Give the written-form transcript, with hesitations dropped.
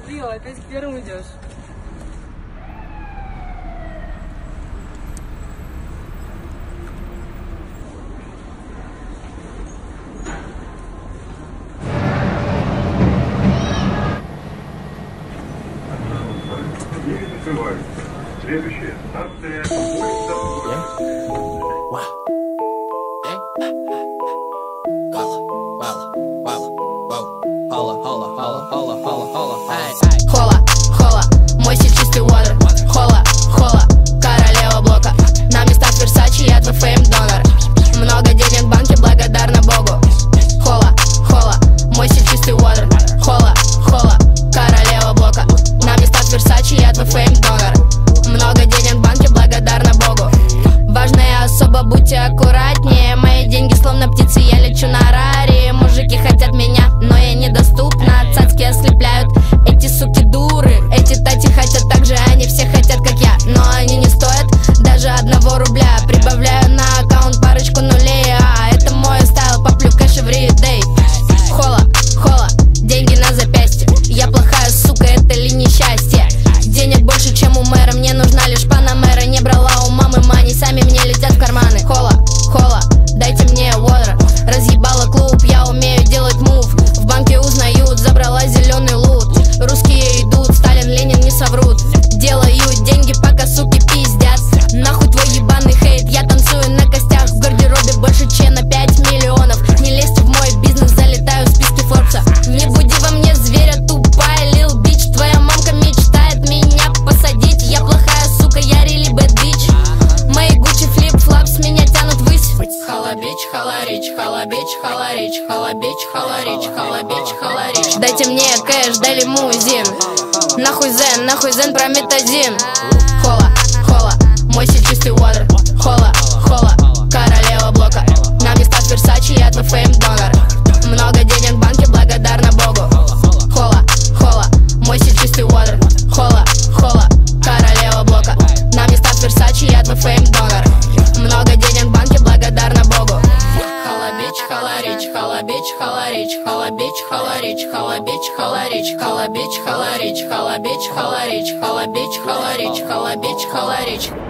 Рио, опять первым идешь. Следующая станция поезда. Хола, хола, мой стиль чистый water. Хола, хола, королева блока. На местах Версачи, я твой фейм-донор. Много денег в банке, благодарна Богу. Хола, хола, мой стиль чистый water. Хола, хола, королева блока. На местах Версачи, я твой фейм-донор. Много денег в банке, благодарна Богу. Важная особа, будьте аккуратнее. Мои деньги словно птицы, я лечу на раре. Мужики хотят меня, но я недоступна. Цацки ослепляют, эти суки дуры. Эти тати хотят так же, они все хотят как я. Но они не стоят даже 1 рубля. Прибавляю на аккаунт парочку нулей. А это мой стайл, поплю кэш every day. Хола, хола, деньги на запястье. Я плохая сука, это ли несчастье? Денег больше, чем у мэра, мне нужна лишь панамера. Не брала у мамы мани, сами мне летят в карманы. Хола, хола, дайте мне water. Разъебала клуб, я умею делать мув. В банке узнают, забрала зеленый лут. Русские идут, Сталин, Ленин не соврут. Делаю деньги, пока суки пиздят. Нахуй твой ебаный хейт, я танцую на костях. В гардеробе больше, чем на 5 миллионов. Не лезьте в мой бизнес, залетаю в списки Форбса. Не буди во мне зверя, тупая лил бич. Твоя мамка мечтает меня посадить. Я плохая сука, я really bad bitch. Мои Гуччи флип-флап с меня тянут ввысь. Халабич, халарич, халабич, халарич, халабич, халарич, халабич, халарич. Дайте мне кэш, дай лимузин. Нахуй зен, прометазин. Хола, хола, мой стиль чистый water. Хола, хола, королева блока. На местах Версачи, я твой фейм-донор. Много денег в банке, благодарна Богу. Хола, хола, мой стиль чистый water. Хола, хола, королева блока. На местах Версачи, я твой фейм-донор. Много денег в банке, благодарна Богу. Халабич, халарич, халабич, халарич, халабич, халарич, халабич, халарич, халабич, халарич, халабич, халарич, халабич, халарич, халабич, халарич.